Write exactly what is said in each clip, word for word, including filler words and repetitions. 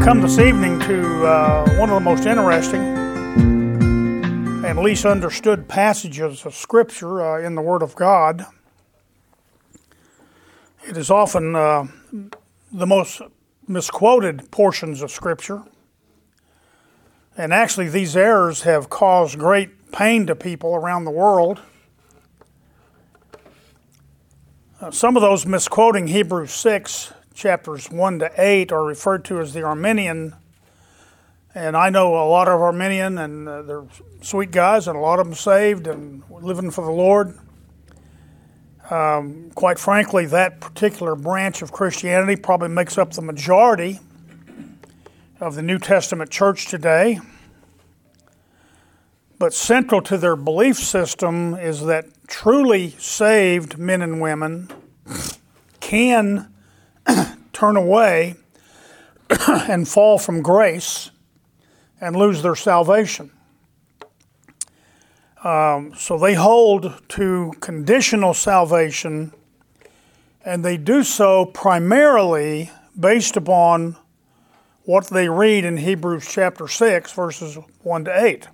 come this evening to uh, one of the most interesting and least understood passages of Scripture uh, in the Word of God. It is often uh, the most misquoted portions of Scripture. And actually these errors have caused great pain to people around the world. Uh, some of those misquoting Hebrews six, chapters one to eight, are referred to as the Arminian. And I know a lot of Arminian, and uh, they're sweet guys, and a lot of them saved and living for the Lord. Um, quite frankly, that particular branch of Christianity probably makes up the majority of the New Testament church today. But central to their belief system is that truly saved men and women can turn away and fall from grace and lose their salvation. Um, so they hold to conditional salvation, and they do so primarily based upon what they read in Hebrews chapter six, verses one to eight.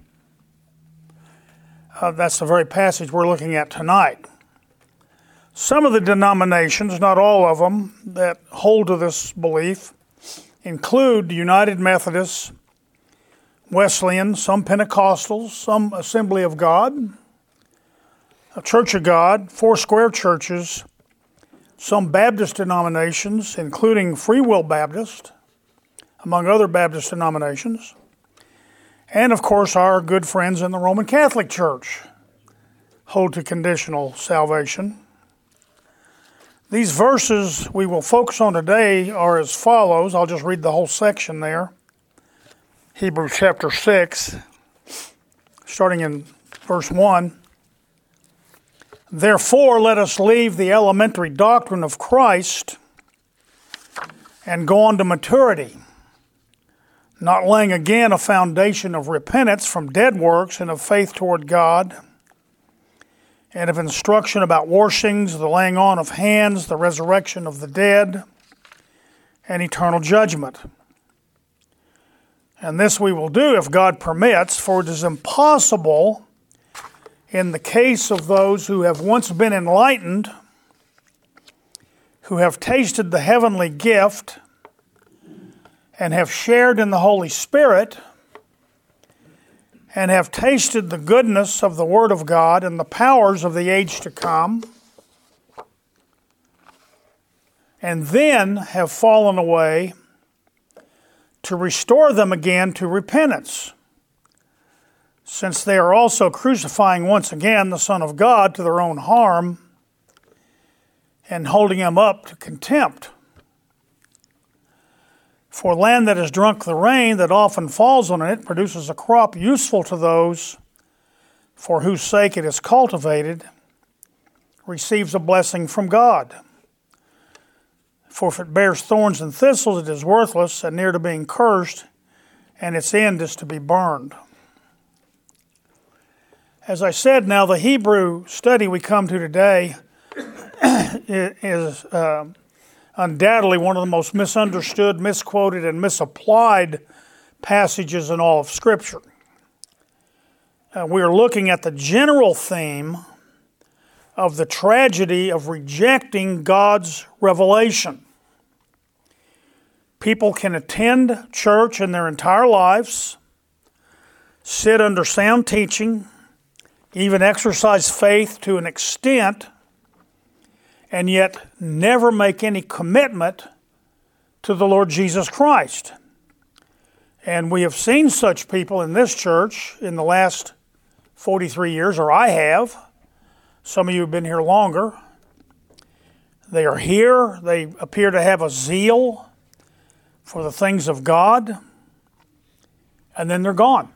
Uh, that's the very passage we're looking at tonight. Some of the denominations, not all of them, that hold to this belief include United Methodists, Wesleyan, some Pentecostals, some Assembly of God, a Church of God, Four Square churches, some Baptist denominations, including Free Will Baptist, among other Baptist denominations, and of course our good friends in the Roman Catholic Church hold to conditional salvation. These verses we will focus on today are as follows. I'll just read the whole section there. Hebrews chapter six, starting in verse one. Therefore, let us leave the elementary doctrine of Christ and go on to maturity, not laying again a foundation of repentance from dead works and of faith toward God, and of instruction about washings, the laying on of hands, the resurrection of the dead, and eternal judgment. And this we will do if God permits, for it is impossible in the case of those who have once been enlightened, who have tasted the heavenly gift, and have shared in the Holy Spirit, and have tasted the goodness of the Word of God and the powers of the age to come, and then have fallen away, to restore them again to repentance, since they are also crucifying once again the Son of God to their own harm, and holding him up to contempt. For land that has drunk the rain that often falls on it produces a crop useful to those for whose sake it is cultivated, receives a blessing from God. For if it bears thorns and thistles, it is worthless and near to being cursed, and its end is to be burned. As I said, now the Hebrew study we come to today is uh, undoubtedly one of the most misunderstood, misquoted, and misapplied passages in all of Scripture. Uh, we are looking at the general theme of the tragedy of rejecting God's revelation. People can attend church in their entire lives, sit under sound teaching, even exercise faith to an extent, and yet never make any commitment to the Lord Jesus Christ. And we have seen such people in this church in the last forty-three years, or I have. Some of you have been here longer. They are here. They appear to have a zeal for the things of God, and then they're gone.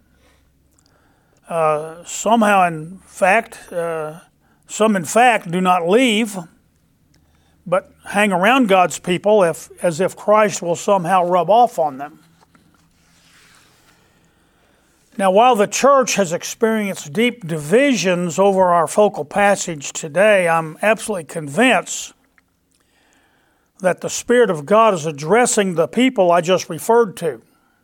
Uh, somehow, in fact, uh, some in fact do not leave, but hang around God's people if, as if Christ will somehow rub off on them. Now, while the church has experienced deep divisions over our focal passage today, I'm absolutely convinced that the Spirit of God is addressing the people I just referred to.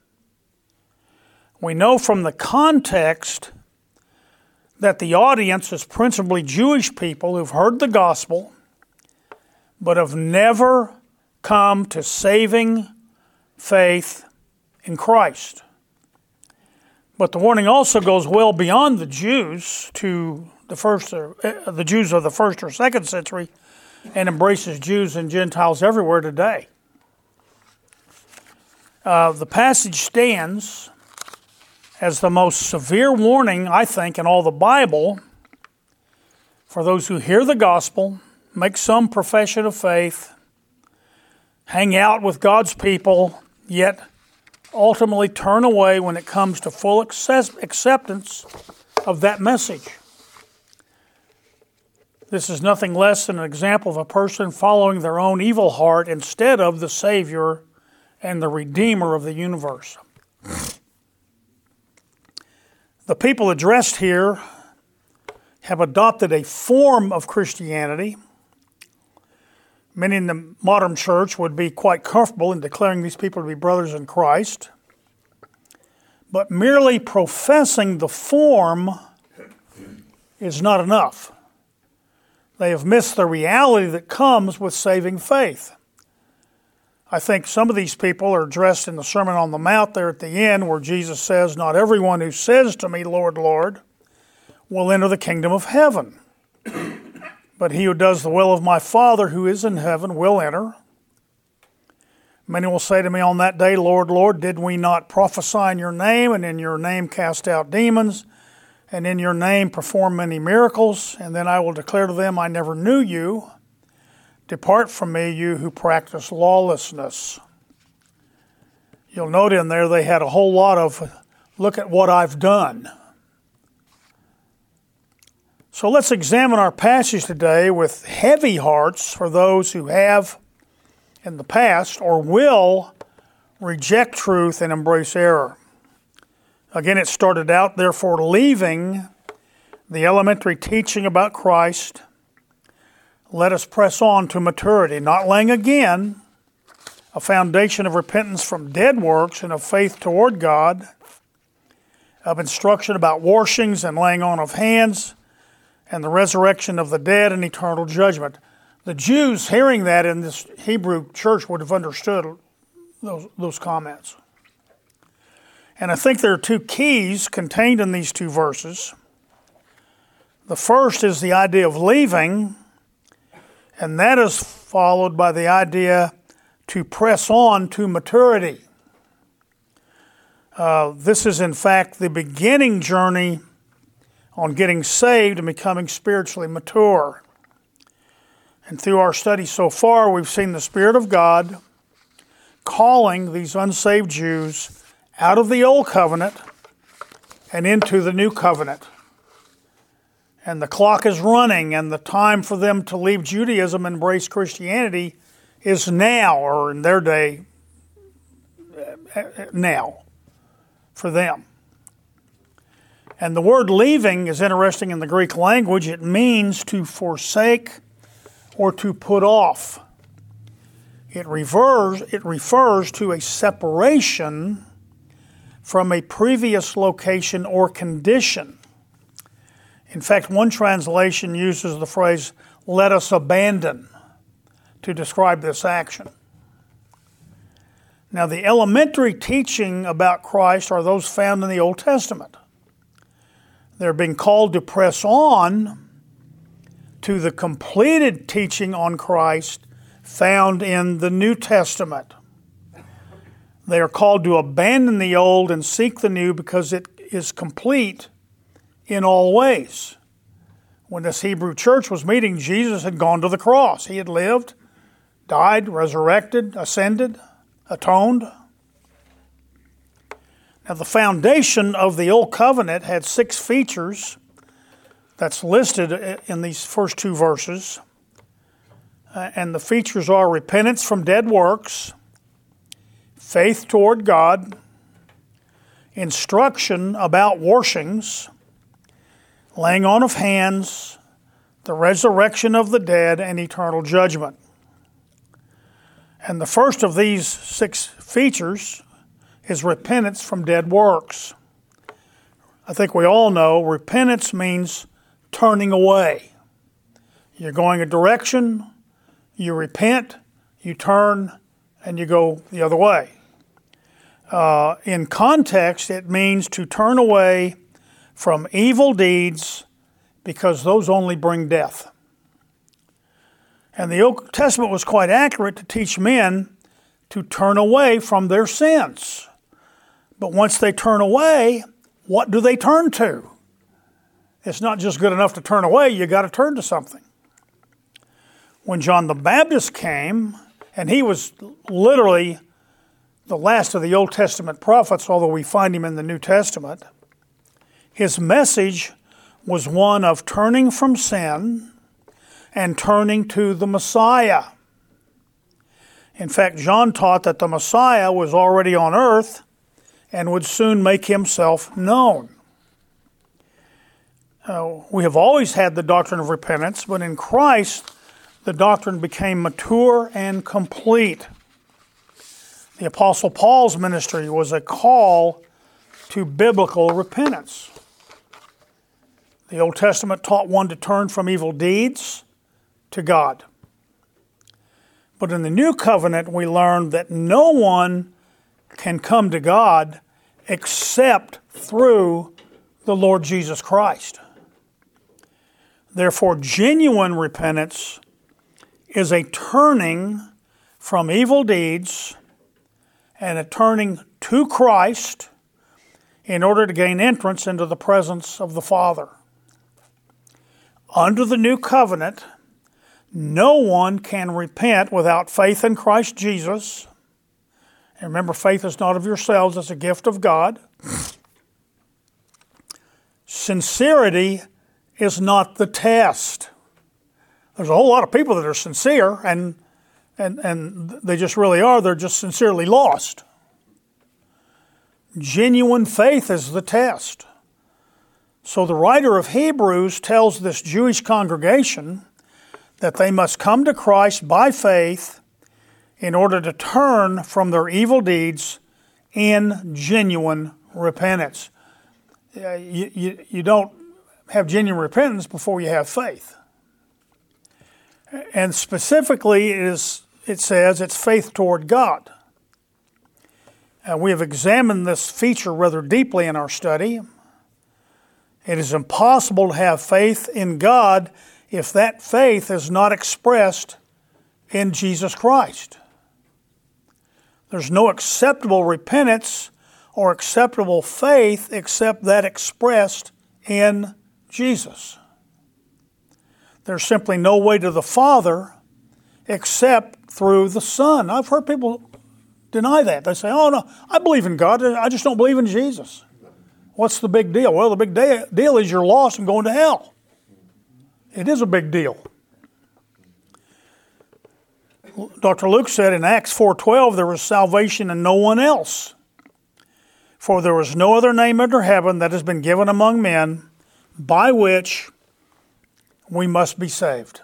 We know from the context that the audience is principally Jewish people who've heard the gospel but have never come to saving faith in Christ. But the warning also goes well beyond the Jews to the first, uh, the Jews of the first or second century, and embraces Jews and Gentiles everywhere today. Uh, the passage stands as the most severe warning, I think, in all the Bible for those who hear the gospel, make some profession of faith, hang out with God's people, yet ultimately turn away when it comes to full acceptance of that message. This is nothing less than an example of a person following their own evil heart instead of the Savior and the Redeemer of the universe. The people addressed here have adopted a form of Christianity. Many in the modern church would be quite comfortable in declaring these people to be brothers in Christ. But merely professing the form is not enough. They have missed the reality that comes with saving faith. I think some of these people are addressed in the Sermon on the Mount there at the end, where Jesus says, "Not everyone who says to me, 'Lord, Lord,' will enter the kingdom of heaven. But he who does the will of my Father who is in heaven will enter. Many will say to me on that day, 'Lord, Lord, did we not prophesy in your name, and in your name cast out demons, and in your name perform many miracles?' And then I will declare to them, 'I never knew you. Depart from me, you who practice lawlessness.'" You'll note in there they had a whole lot of, "Look at what I've done." So let's examine our passage today with heavy hearts for those who have in the past or will reject truth and embrace error. Again, it started out, therefore, leaving the elementary teaching about Christ, let us press on to maturity, not laying again a foundation of repentance from dead works and of faith toward God, of instruction about washings and laying on of hands, and the resurrection of the dead and eternal judgment. The Jews, hearing that in this Hebrew church, would have understood those, those comments. And I think there are two keys contained in these two verses. The first is the idea of leaving, and that is followed by the idea to press on to maturity. Uh, this is, in fact, the beginning journey on getting saved and becoming spiritually mature. And through our study so far, we've seen the Spirit of God calling these unsaved Jews out of the old covenant and into the new covenant. And the clock is running, and the time for them to leave Judaism and embrace Christianity is now, or in their day, now, for them. And the word leaving is interesting in the Greek language. It means to forsake or to put off. It refers, it refers to a separation from a previous location or condition. In fact, one translation uses the phrase, "let us abandon," to describe this action. Now, the elementary teaching about Christ are those found in the Old Testament. They're being called to press on to the completed teaching on Christ found in the New Testament. They are called to abandon the old and seek the new because it is complete in all ways. When this Hebrew church was meeting, Jesus had gone to the cross. He had lived, died, resurrected, ascended, atoned. Now, the foundation of the Old Covenant had six features that's listed in these first two verses. Uh, and the features are repentance from dead works, faith toward God, instruction about washings, laying on of hands, the resurrection of the dead, and eternal judgment. And the first of these six features is repentance from dead works. I think we all know repentance means turning away. You're going a direction, you repent, you turn, and you go the other way. Uh, in context, it means to turn away from evil deeds because those only bring death. And the Old Testament was quite accurate to teach men to turn away from their sins. But once they turn away, what do they turn to? It's not just good enough to turn away, you got to turn to something. When John the Baptist came, and he was literally the last of the Old Testament prophets, although we find him in the New Testament, his message was one of turning from sin and turning to the Messiah. In fact, John taught that the Messiah was already on earth and would soon make himself known. Uh, we have always had the doctrine of repentance, but in Christ, the doctrine became mature and complete. The Apostle Paul's ministry was a call to biblical repentance. The Old Testament taught one to turn from evil deeds to God. But in the New Covenant, we learn that no one can come to God except through the Lord Jesus Christ. Therefore, genuine repentance is a turning from evil deeds and a turning to Christ in order to gain entrance into the presence of the Father. Under the New Covenant, no one can repent without faith in Christ Jesus. And remember, faith is not of yourselves, it's a gift of God. Sincerity is not the test. There's a whole lot of people that are sincere, and, and, and they just really are. They're just sincerely lost. Genuine faith is the test. So the writer of Hebrews tells this Jewish congregation that they must come to Christ by faith in order to turn from their evil deeds in genuine repentance. You, you, you don't have genuine repentance before you have faith. And specifically, it, is, it says it's faith toward God. And we have examined this feature rather deeply in our study. It is impossible to have faith in God if that faith is not expressed in Jesus Christ. There's no acceptable repentance or acceptable faith except that expressed in Jesus. There's simply no way to the Father except through the Son. I've heard people deny that. They say, oh no, I believe in God, I just don't believe in Jesus. What's the big deal? Well, the big de- deal is you're lost and going to hell. It is a big deal. Doctor Luke said in Acts four twelve, there was salvation in no one else. For there was no other name under heaven that has been given among men by which we must be saved.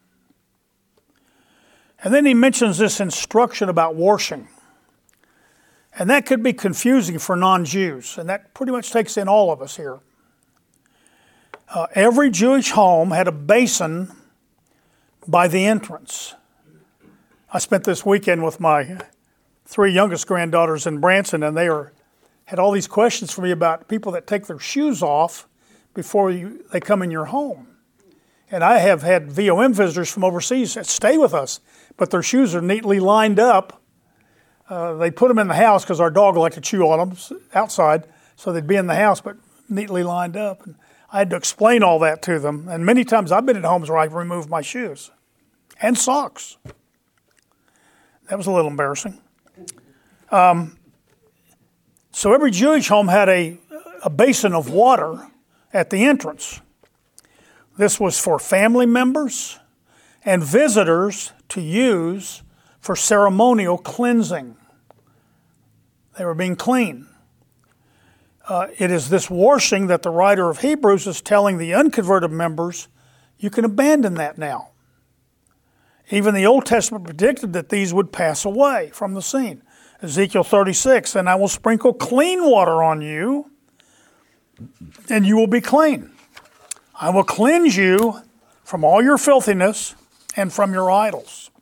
And then he mentions this instruction about washing. And that could be confusing for non-Jews, and that pretty much takes in all of us here. Uh, every Jewish home had a basin by the entrance. I spent this weekend with my three youngest granddaughters in Branson, and they are, had all these questions for me about people that take their shoes off before you, they come in your home. And I have had V O M visitors from overseas that stay with us, but their shoes are neatly lined up. Uh, they put them in the house because our dog liked to chew on them outside, so they'd be in the house, but neatly lined up. And I had to explain all that to them. And many times I've been at homes where I've removed my shoes and socks. That was a little embarrassing. Um, so every Jewish home had a, a basin of water at the entrance. This was for family members and visitors to use for ceremonial cleansing. They were being clean. Uh, it is this washing that the writer of Hebrews is telling the unconverted members, you can abandon that now. Even the Old Testament predicted that these would pass away from the scene. Ezekiel thirty-six, and I will sprinkle clean water on you, and you will be clean. I will cleanse you from all your filthiness and from your idols.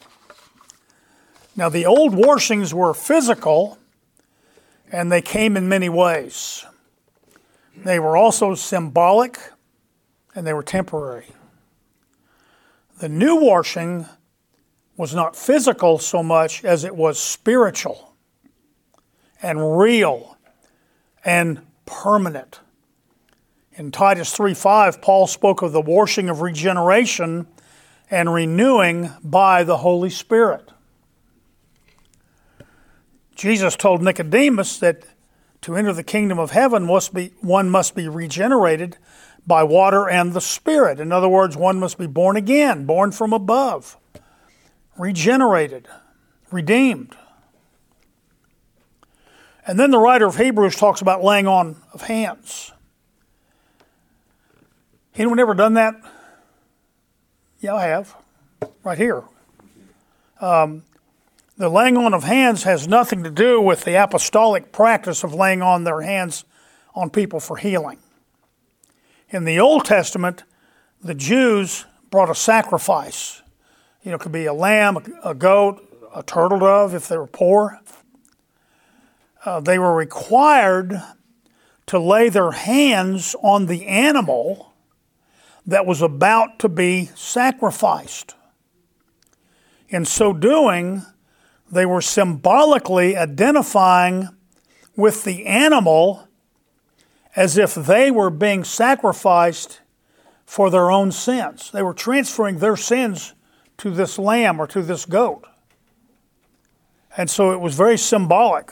Now, the old washings were physical, and they came in many ways. They were also symbolic, and they were temporary. The new washing was not physical so much as it was spiritual and real and permanent. In Titus three five, Paul spoke of the washing of regeneration and renewing by the Holy Spirit. Jesus told Nicodemus that to enter the kingdom of heaven, must be, one must be regenerated by water and the Spirit. In other words, one must be born again, born from above, regenerated, redeemed. And then the writer of Hebrews talks about laying on of hands. Anyone ever done that? Yeah, I have. Right here. Um, the laying on of hands has nothing to do with the apostolic practice of laying on their hands on people for healing. In the Old Testament, the Jews brought a sacrifice. You know, it could be a lamb, a goat, a turtle dove if they were poor. Uh, they were required to lay their hands on the animal that was about to be sacrificed. In so doing, they were symbolically identifying with the animal as if they were being sacrificed for their own sins. They were transferring their sins to this lamb or to this goat. And so it was very symbolic.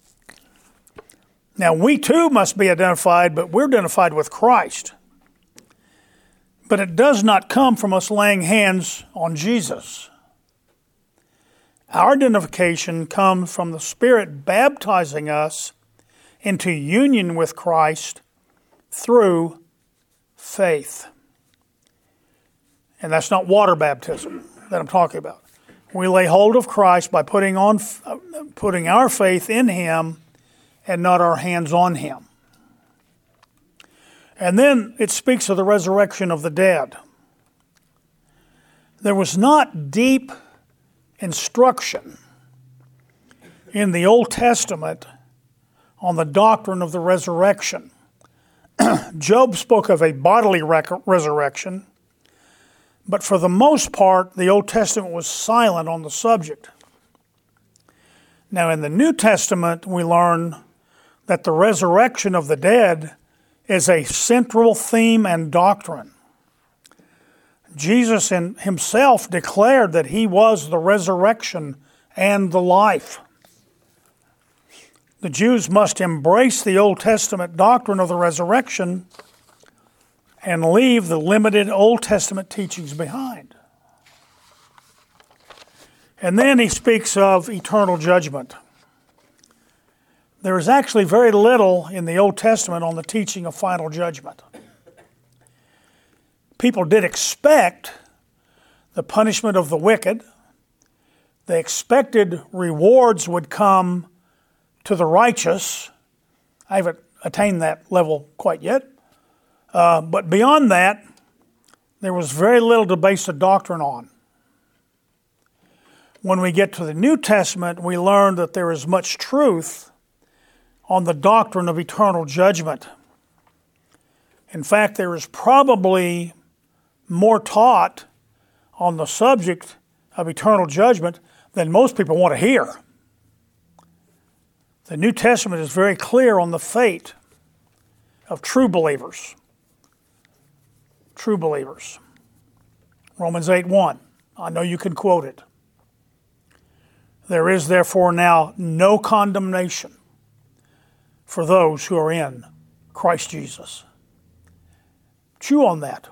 Now, we too must be identified, but we're identified with Christ. But it does not come from us laying hands on Jesus. Our identification comes from the Spirit baptizing us into union with Christ through faith. And that's not water baptism that I'm talking about. We lay hold of Christ by putting on, putting our faith in Him and not our hands on Him. And then it speaks of the resurrection of the dead. There was not deep instruction in the Old Testament on the doctrine of the resurrection. Job spoke of a bodily rec- resurrection, but for the most part, the Old Testament was silent on the subject. Now, in the New Testament, we learn that the resurrection of the dead is a central theme and doctrine. Jesus in himself declared that he was the resurrection and the life. The Jews must embrace the Old Testament doctrine of the resurrection and leave the limited Old Testament teachings behind. And then he speaks of eternal judgment. There is actually very little in the Old Testament on the teaching of final judgment. People did expect the punishment of the wicked. They expected rewards would come to the righteous. I haven't attained that level quite yet. Uh, but beyond that, there was very little to base the doctrine on. When we get to the New Testament, we learn that there is much truth on the doctrine of eternal judgment. In fact, there is probably more taught on the subject of eternal judgment than most people want to hear. The New Testament is very clear on the fate of true believers. True believers. Romans eight one. I know you can quote it. There is therefore now no condemnation for those who are in Christ Jesus. Chew on that.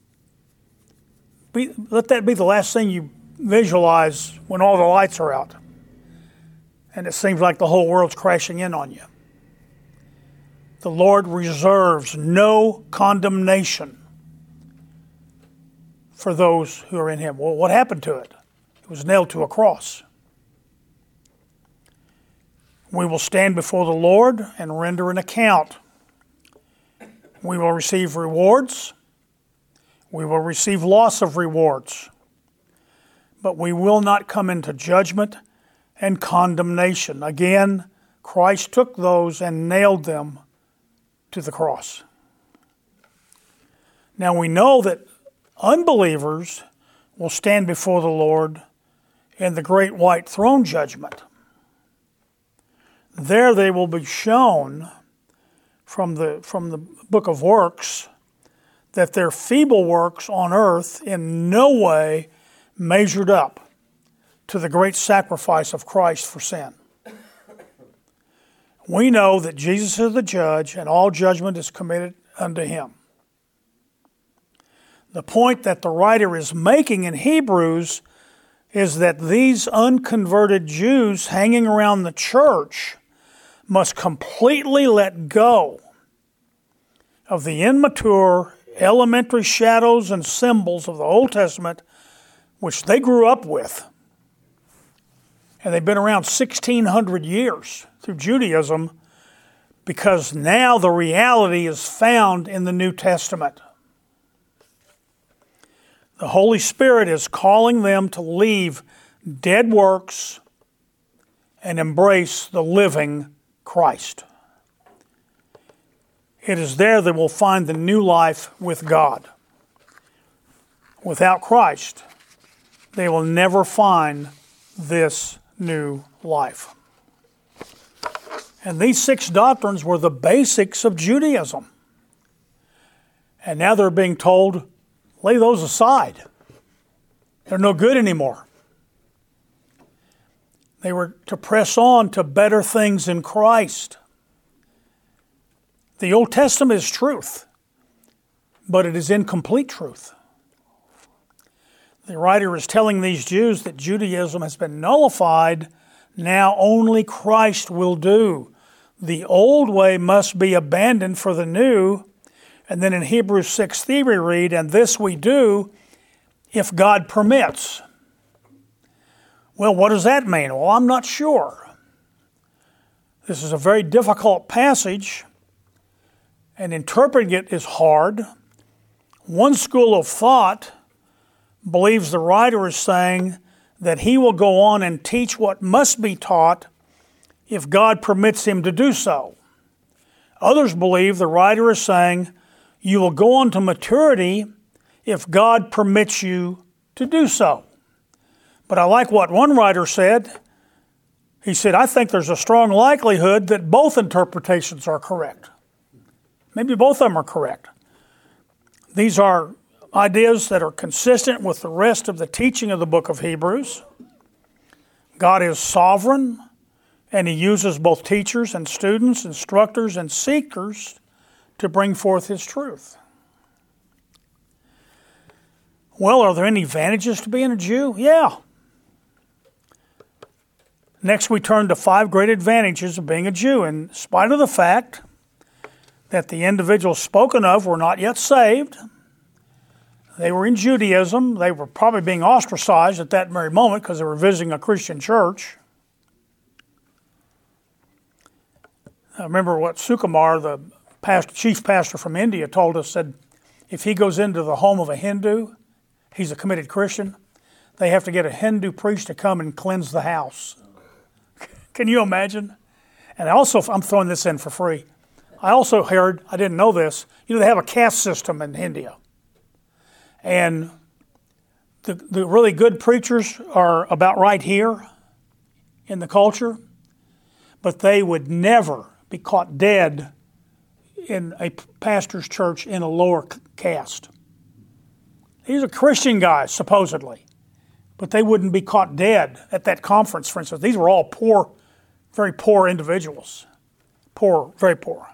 Be, let that be the last thing you visualize when all the lights are out and it seems like the whole world's crashing in on you. The Lord reserves no condemnation for those who are in Him. Well, what happened to it? He was nailed to a cross. We will stand before the Lord and render an account. We will receive rewards. We will receive loss of rewards. But we will not come into judgment and condemnation. Again, Christ took those and nailed them to the cross. Now we know that unbelievers will stand before the Lord in the great white throne judgment. There they will be shown from the, from the book of works that their feeble works on earth in no way measured up to the great sacrifice of Christ for sin. We know that Jesus is the judge and all judgment is committed unto him. The point that the writer is making in Hebrews is that these unconverted Jews hanging around the church must completely let go of the immature, elementary shadows and symbols of the Old Testament, which they grew up with. And they've been around sixteen hundred years through Judaism, because now the reality is found in the New Testament. The Holy Spirit is calling them to leave dead works and embrace the living Christ. It is there they will find the new life with God. Without Christ, they will never find this new life. And these six doctrines were the basics of Judaism. And now they're being told, lay those aside. They're no good anymore. They were to press on to better things in Christ. The Old Testament is truth, but it is incomplete truth. The writer is telling these Jews that Judaism has been nullified. Now only Christ will do. The old way must be abandoned for the new. And then in Hebrews six three we read, and this we do if God permits. Well, what does that mean? Well, I'm not sure. This is a very difficult passage, and interpreting it is hard. One school of thought believes the writer is saying that he will go on and teach what must be taught if God permits him to do so. Others believe the writer is saying you will go on to maturity if God permits you to do so. But I like what one writer said. He said, I think there's a strong likelihood that both interpretations are correct. Maybe both of them are correct. These are ideas that are consistent with the rest of the teaching of the book of Hebrews. God is sovereign, and he uses both teachers and students, instructors and seekers to bring forth his truth. Well, are there any advantages to being a Jew? Yeah. Next, we turn to five great advantages of being a Jew. In spite of the fact that the individuals spoken of were not yet saved, they were in Judaism. They were probably being ostracized at that very moment because they were visiting a Christian church. I remember what Sukumar, the pastor, chief pastor from India, told us, said if he goes into the home of a Hindu, he's a committed Christian, they have to get a Hindu priest to come and cleanse the house. Can you imagine? And also, I'm throwing this in for free, I also heard, I didn't know this, you know, they have a caste system in India. And the, the really good preachers are about right here in the culture, but they would never be caught dead in a pastor's church in a lower caste. These are Christian guys, supposedly, but they wouldn't be caught dead at that conference, for instance. These were all poor, very poor individuals. Poor, very poor.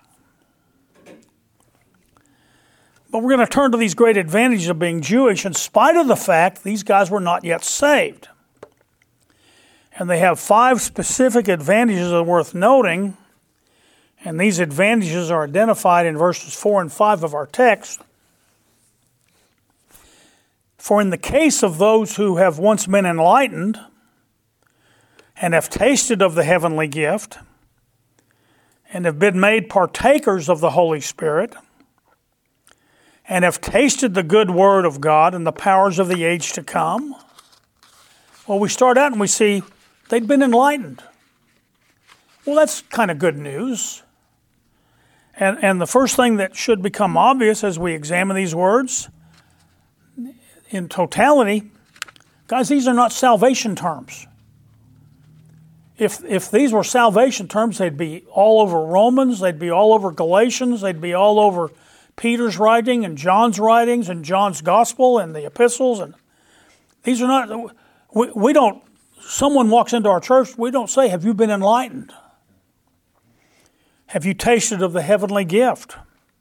But we're going to turn to these great advantages of being Jewish in spite of the fact these guys were not yet saved. And they have five specific advantages that are worth noting. And these advantages are identified in verses four and five of our text. For in the case of those who have once been enlightened and have tasted of the heavenly gift and have been made partakers of the Holy Spirit and have tasted the good word of God and the powers of the age to come, well, we start out and we see they'd been enlightened. Well, that's kind of good news. And, and the first thing that should become obvious as we examine these words in totality, guys, these are not salvation terms. If, if these were salvation terms, they'd be all over Romans, they'd be all over Galatians, they'd be all over Peter's writing and John's writings and John's gospel and the epistles. And these are not, we, we don't, someone walks into our church, we don't say, have you been enlightened? Have you tasted of the heavenly gift?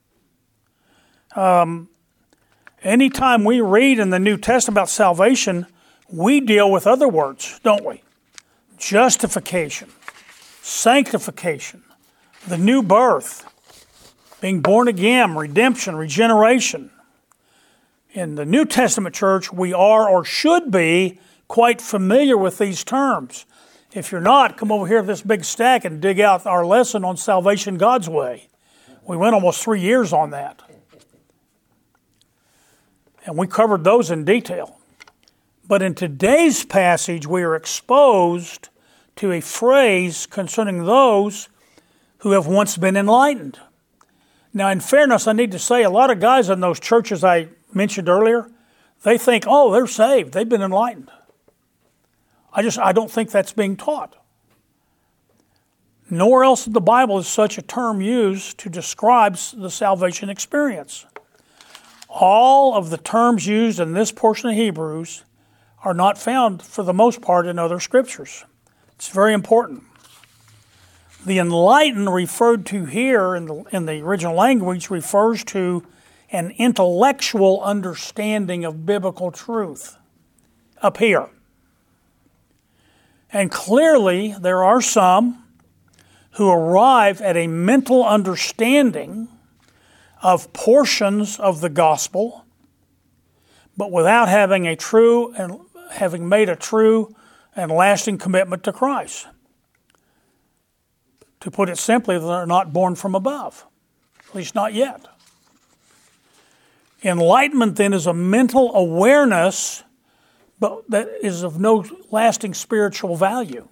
Um, anytime we read in the New Testament about salvation, we deal with other words, don't we? Justification, sanctification, the new birth, being born again, redemption, regeneration. In the New Testament church, we are or should be quite familiar with these terms. If you're not, come over here to this big stack and dig out our lesson on salvation God's way. We went almost three years on that. And we covered those in detail. But in today's passage, we are exposed to a phrase concerning those who have once been enlightened. Now, in fairness, I need to say a lot of guys in those churches I mentioned earlier, they think, oh, they're saved. They've been enlightened. I just, I don't think that's being taught. Nowhere else in the Bible is such a term used to describe the salvation experience. All of the terms used in this portion of Hebrews are not found, for the most part, in other scriptures. It's very important. The enlightened referred to here in the, in the original language refers to an intellectual understanding of biblical truth up here. And clearly, there are some who arrive at a mental understanding of portions of the gospel, but without having a true and having made a true and lasting commitment to Christ. To put it simply, they're not born from above, at least not yet. Enlightenment then is a mental awareness, but that is of no lasting spiritual value.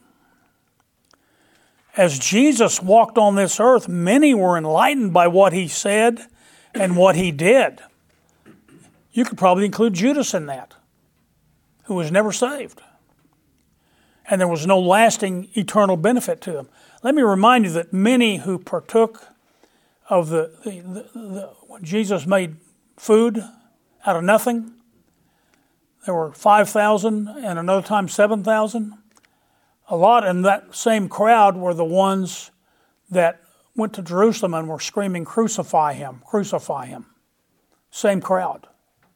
As Jesus walked on this earth, many were enlightened by what he said and what he did. You could probably include Judas in that, who was never saved. And there was no lasting eternal benefit to them. Let me remind you that many who partook of the, the, the, the when Jesus made food out of nothing, there were five thousand and another time seven thousand. A lot in that same crowd were the ones that went to Jerusalem and were screaming, "Crucify him, crucify him." Same crowd.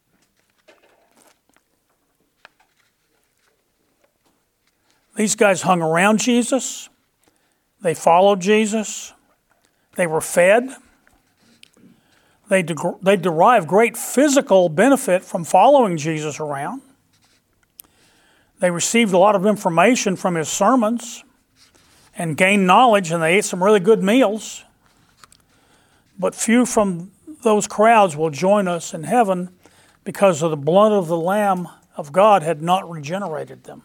These guys hung around Jesus. They followed Jesus. They were fed. They, de- they derived great physical benefit from following Jesus around. They received a lot of information from his sermons and gained knowledge, and they ate some really good meals. But few from those crowds will join us in heaven because of the blood of the Lamb of God had not regenerated them.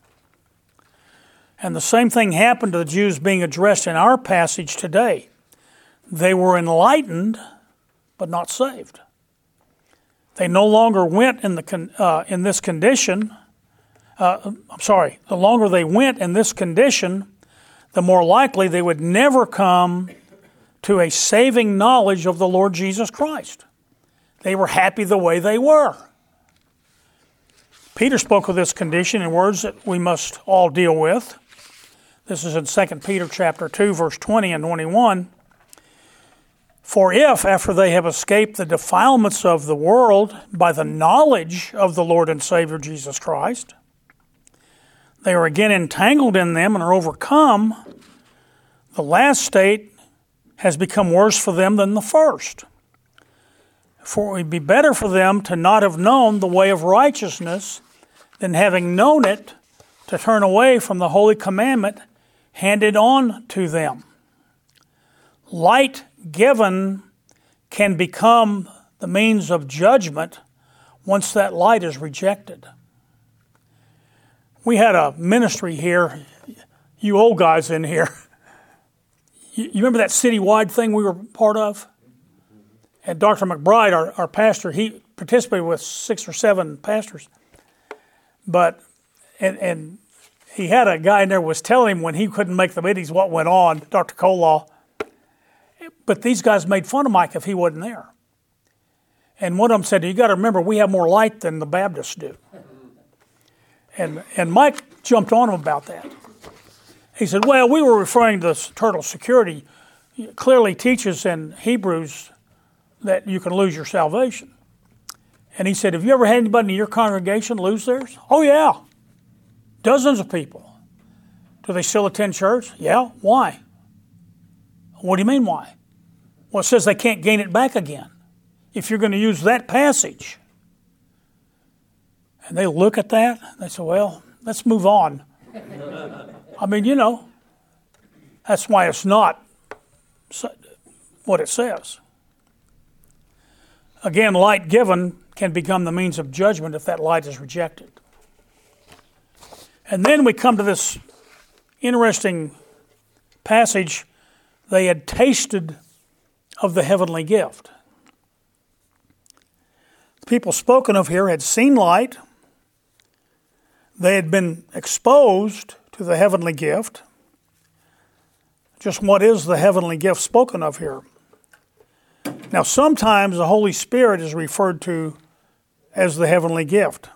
And the same thing happened to the Jews being addressed in our passage today. They were enlightened, but not saved. They no longer went in the con- uh, in this condition. Uh, I'm sorry. The longer they went in this condition, the more likely they would never come to a saving knowledge of the Lord Jesus Christ. They were happy the way they were. Peter spoke of this condition in words that we must all deal with. This is in Second Peter chapter two, verse twenty and twenty-one. For if, after they have escaped the defilements of the world by the knowledge of the Lord and Savior Jesus Christ, they are again entangled in them and are overcome, the last state has become worse for them than the first. For it would be better for them to not have known the way of righteousness than having known it to turn away from the holy commandment handed on to them. Light given can become the means of judgment once that light is rejected. We had a ministry here, you old guys in here. You remember that citywide thing we were part of? And Doctor McBride, our, our pastor, he participated with six or seven pastors. But, and, and he had a guy in there was telling him when he couldn't make the meetings what went on, Doctor Colaw. But these guys made fun of Mike if he wasn't there. And one of them said, you got to remember, we have more light than the Baptists do. And and Mike jumped on him about that. He said, well, we were referring to this eternal security. It clearly teaches in Hebrews that you can lose your salvation. And he said, have you ever had anybody in your congregation lose theirs? Oh, yeah. Dozens of people. Do they still attend church? Yeah. Why? What do you mean why? Well, it says they can't gain it back again. If you're going to use that passage. And they look at that, and they say, well, let's move on. I mean, you know, that's why it's not what it says. Again, light given can become the means of judgment if that light is rejected. And then we come to this interesting passage. They had tasted of the heavenly gift. The people spoken of here had seen light. They had been exposed to the heavenly gift. Just what is the heavenly gift spoken of here? Now, sometimes the Holy Spirit is referred to as the heavenly gift.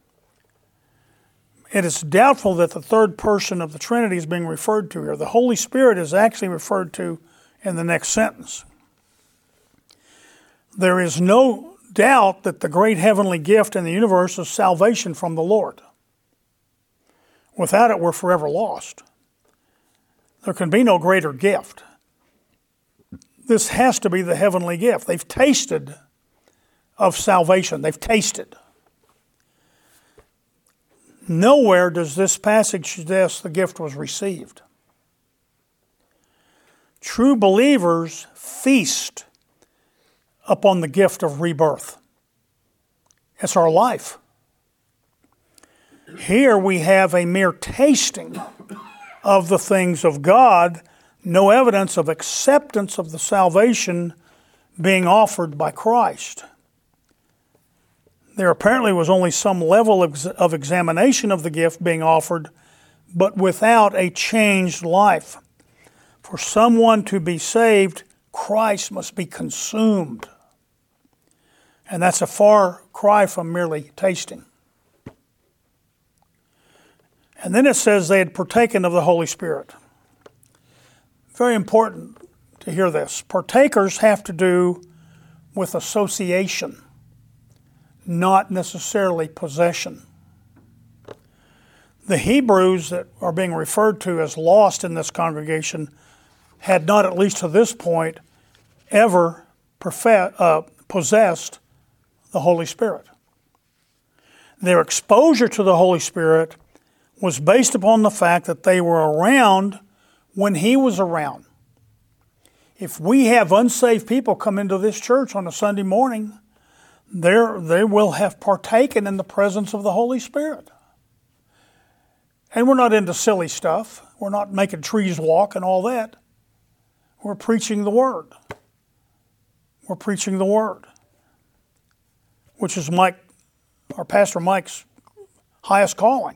It is doubtful that the third person of the Trinity is being referred to here. The Holy Spirit is actually referred to in the next sentence. There is no doubt that the great heavenly gift in the universe is salvation from the Lord. Without it, we're forever lost. There can be no greater gift. This has to be the heavenly gift. They've tasted of salvation. They've tasted. Nowhere does this passage suggest the gift was received. True believers feast upon the gift of rebirth. It's our life. Here we have a mere tasting of the things of God, no evidence of acceptance of the salvation being offered by Christ. There apparently was only some level of examination of the gift being offered, but without a changed life. For someone to be saved, Christ must be consumed. And that's a far cry from merely tasting. And then it says they had partaken of the Holy Spirit. Very important to hear this. Partakers have to do with association, not necessarily possession. The Hebrews that are being referred to as lost in this congregation had not, at least to this point, ever profess, uh, possessed the Holy Spirit. Their exposure to the Holy Spirit was based upon the fact that they were around when He was around. If we have unsaved people come into this church on a Sunday morning, they will have partaken in the presence of the Holy Spirit. And we're not into silly stuff. We're not making trees walk and all that. We're preaching the Word. We're preaching the Word, which is Mike, our Pastor Mike's highest calling.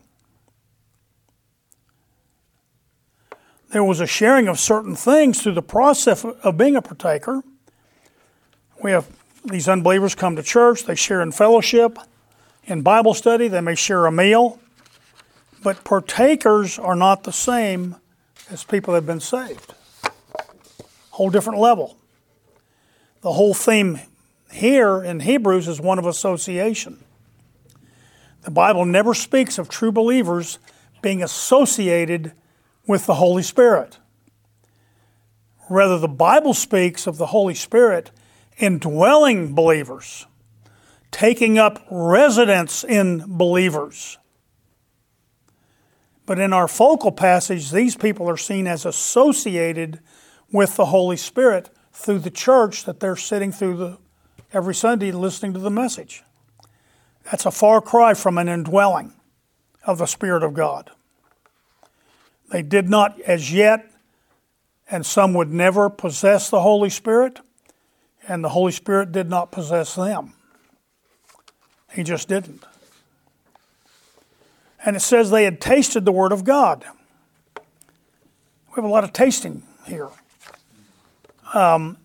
There was a sharing of certain things through the process of being a partaker. We have these unbelievers come to church, they share in fellowship, in Bible study, they may share a meal. But partakers are not the same as people that have been saved. Whole different level. The whole theme here in Hebrews is one of association. The Bible never speaks of true believers being associated with the Holy Spirit. Rather, the Bible speaks of the Holy Spirit indwelling believers, taking up residence in believers. But in our focal passage, these people are seen as associated with the Holy Spirit through the church that they're sitting through the, every Sunday listening to the message. That's a far cry from an indwelling of the Spirit of God. They did not as yet, and some would never possess the Holy Spirit, and the Holy Spirit did not possess them. He just didn't. And it says they had tasted the Word of God. We have a lot of tasting here. Um,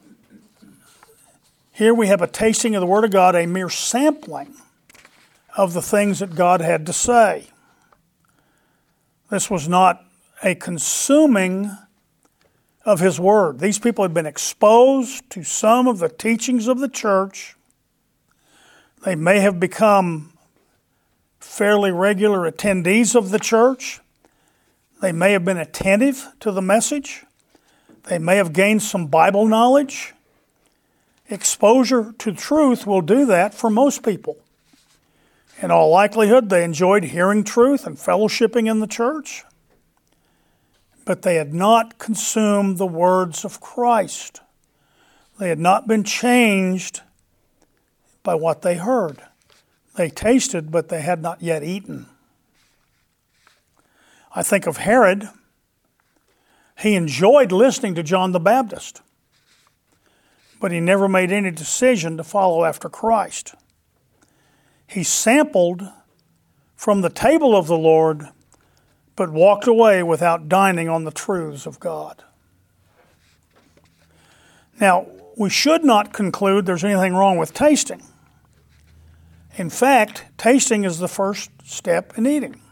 here we have a tasting of the Word of God, a mere sampling of the things that God had to say. This was not a consuming of His Word. These people had been exposed to some of the teachings of the church. They may have become fairly regular attendees of the church. They may have been attentive to the message. They may have gained some Bible knowledge. Exposure to truth will do that for most people. In all likelihood, they enjoyed hearing truth and fellowshipping in the church, but they had not consumed the words of Christ. They had not been changed by what they heard. They tasted, but they had not yet eaten. I think of Herod. He enjoyed listening to John the Baptist, but he never made any decision to follow after Christ. He sampled from the table of the Lord, but walked away without dining on the truths of God. Now, we should not conclude there's anything wrong with tasting. In fact, tasting is the first step in eating.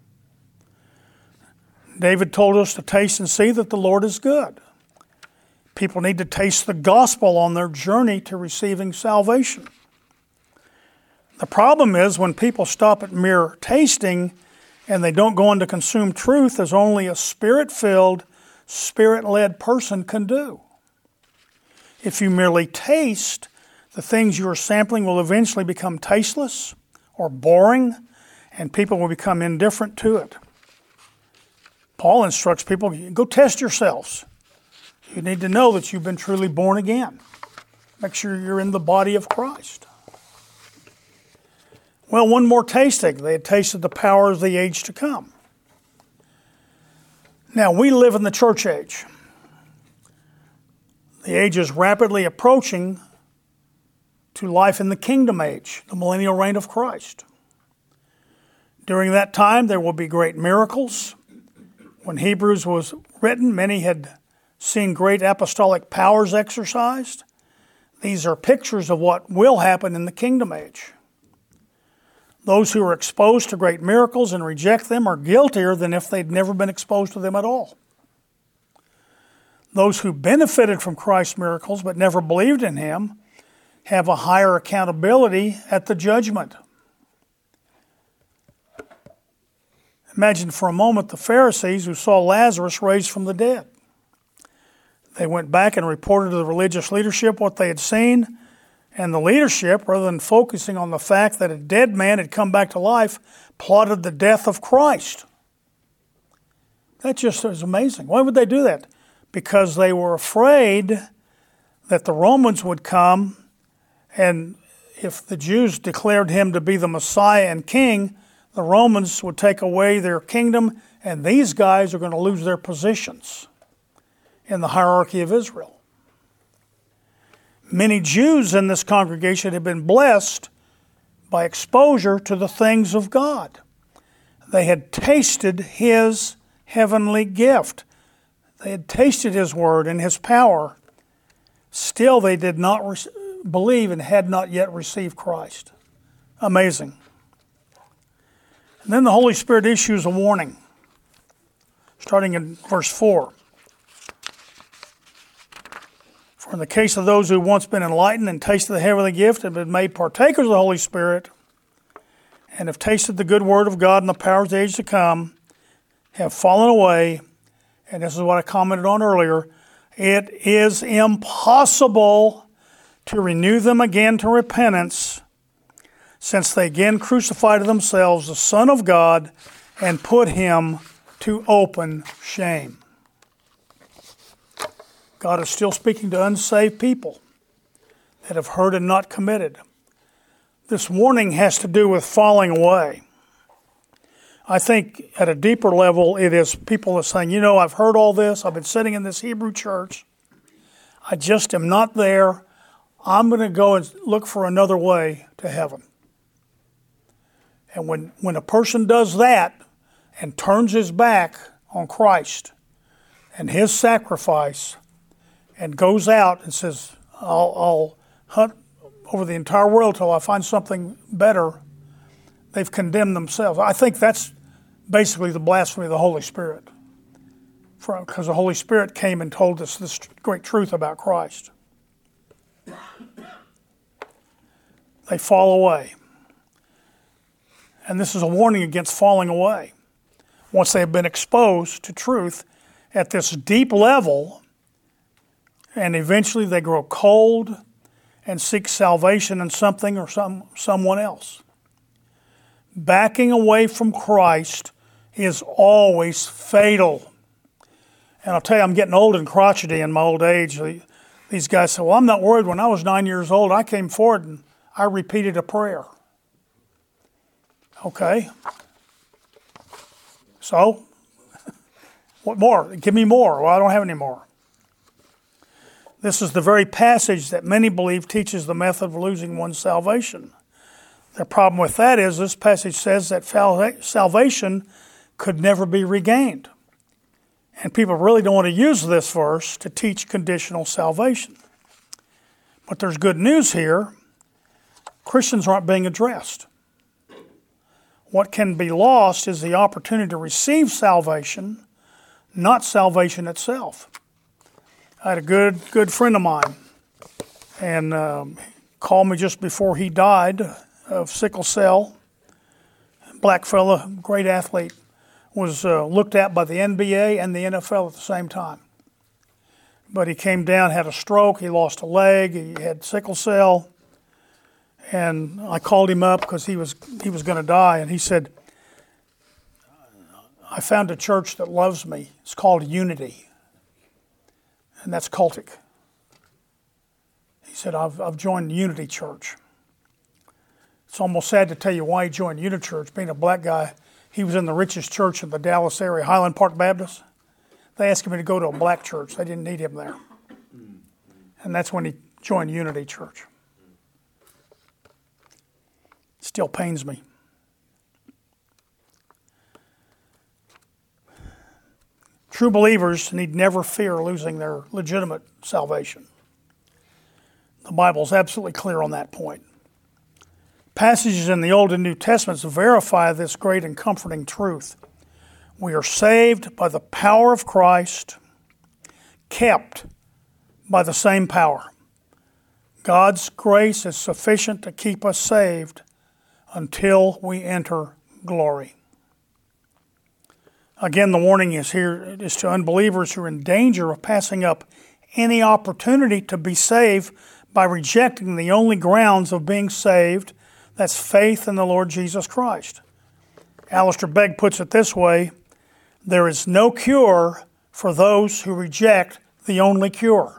David told us to taste and see that the Lord is good. People need to taste the gospel on their journey to receiving salvation. The problem is when people stop at mere tasting and they don't go on to consume truth as only a Spirit-filled, Spirit-led person can do. If you merely taste, the things you are sampling will eventually become tasteless or boring, and people will become indifferent to it. Paul instructs people, go test yourselves. You need to know that you've been truly born again. Make sure you're in the body of Christ. Well, one more tasting. They had tasted the power of the age to come. Now, we live in the church age. The age is rapidly approaching to life in the kingdom age, the millennial reign of Christ. During that time, there will be great miracles. When Hebrews was written, many had seen great apostolic powers exercised. These are pictures of what will happen in the kingdom age. Those who are exposed to great miracles and reject them are guiltier than if they'd never been exposed to them at all. Those who benefited from Christ's miracles but never believed in Him have a higher accountability at the judgment. Imagine for a moment the Pharisees who saw Lazarus raised from the dead. They went back and reported to the religious leadership what they had seen, and the leadership, rather than focusing on the fact that a dead man had come back to life, plotted the death of Christ. That just is amazing. Why would they do that? Because they were afraid that the Romans would come, and if the Jews declared him to be the Messiah and King, the Romans would take away their kingdom, and these guys are going to lose their positions in the hierarchy of Israel. Many Jews in this congregation had been blessed by exposure to the things of God. They had tasted His heavenly gift. They had tasted His word and His power. Still, they did not re- believe and had not yet received Christ. Amazing. And then the Holy Spirit issues a warning, starting in verse four. For in the case of those who once been enlightened and tasted the heavenly gift and been made partakers of the Holy Spirit, and have tasted the good word of God and the powers of the age to come, have fallen away, and this is what I commented on earlier, it is impossible to renew them again to repentance, since they again crucified to themselves the Son of God and put him to open shame. God is still speaking to unsaved people that have heard and not committed. This warning has to do with falling away. I think at a deeper level, it is people that are saying, you know, I've heard all this. I've been sitting in this Hebrew church. I just am not there. I'm going to go and look for another way to heaven. And when, when a person does that and turns his back on Christ and his sacrifice and goes out and says, I'll, I'll hunt over the entire world till I find something better, they've condemned themselves. I think that's basically the blasphemy of the Holy Spirit. Because the Holy Spirit came and told us this great truth about Christ. They fall away. And this is a warning against falling away. Once they have been exposed to truth at this deep level, and eventually they grow cold and seek salvation in something or some someone else. Backing away from Christ is always fatal. And I'll tell you, I'm getting old and crotchety in my old age. These guys say, well, I'm not worried. When I was nine years old, I came forward and I repeated a prayer. Okay. So, what more? Give me more. Well, I don't have any more. This is the very passage that many believe teaches the method of losing one's salvation. The problem with that is this passage says that salvation could never be regained. And people really don't want to use this verse to teach conditional salvation. But there's good news here. Christians aren't being addressed. What can be lost is the opportunity to receive salvation, not salvation itself. I had a good good friend of mine, and um, called me just before he died of sickle cell. Black fella, great athlete, was uh, looked at by the N B A and the N F L at the same time. But he came down, had a stroke, he lost a leg, he had sickle cell, and I called him up because he was he was going to die, and he said, I found a church that loves me. It's called Unity. And that's cultic. He said, I've, I've joined Unity Church. It's almost sad to tell you why he joined Unity Church. Being a black guy, he was in the richest church in the Dallas area, Highland Park Baptist. They asked him to go to a black church. They didn't need him there. And that's when he joined Unity Church. It still pains me. True believers need never fear losing their legitimate salvation. The Bible's absolutely clear on that point. Passages in the Old and New Testaments verify this great and comforting truth. We are saved by the power of Christ, kept by the same power. God's grace is sufficient to keep us saved until we enter glory. Again, the warning is here is to unbelievers who are in danger of passing up any opportunity to be saved by rejecting the only grounds of being saved, that's faith in the Lord Jesus Christ. Alistair Begg puts it this way, there is no cure for those who reject the only cure.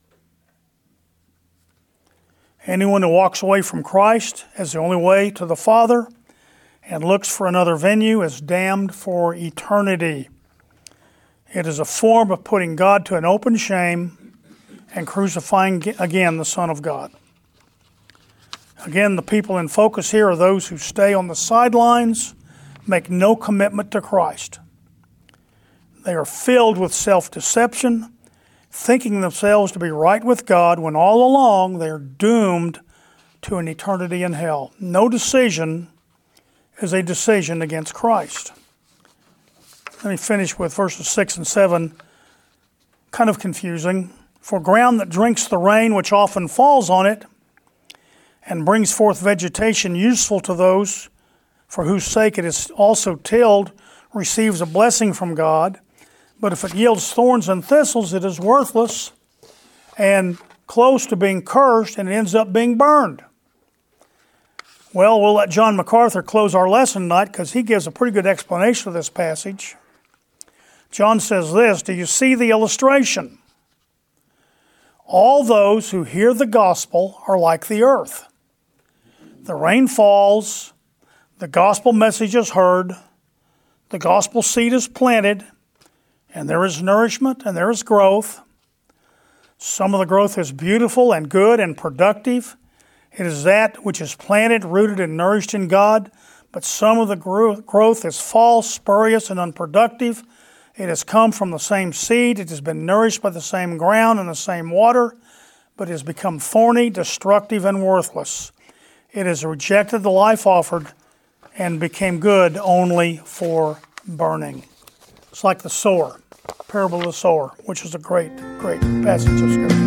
Anyone who walks away from Christ as the only way to the Father and looks for another venue is damned for eternity. It is a form of putting God to an open shame and crucifying again the Son of God. Again, the people in focus here are those who stay on the sidelines, make no commitment to Christ. They are filled with self-deception, thinking themselves to be right with God when all along they are doomed to an eternity in hell. No decision is a decision against Christ. Let me finish with verses six and seven, kind of confusing. For ground that drinks the rain which often falls on it and brings forth vegetation useful to those for whose sake it is also tilled receives a blessing from God. But if it yields thorns and thistles, it is worthless and close to being cursed and it ends up being burned. Well, we'll let John MacArthur close our lesson tonight because he gives a pretty good explanation of this passage. John says this, do you see the illustration? All those who hear the gospel are like the earth. The rain falls, the gospel message is heard, the gospel seed is planted, and there is nourishment and there is growth. Some of the growth is beautiful and good and productive. It is that which is planted, rooted, and nourished in God. But some of the growth is false, spurious, and unproductive. It has come from the same seed. It has been nourished by the same ground and the same water, but it has become thorny, destructive, and worthless. It has rejected the life offered and became good only for burning. It's like the sower, parable of the sower, which is a great, great passage of Scripture.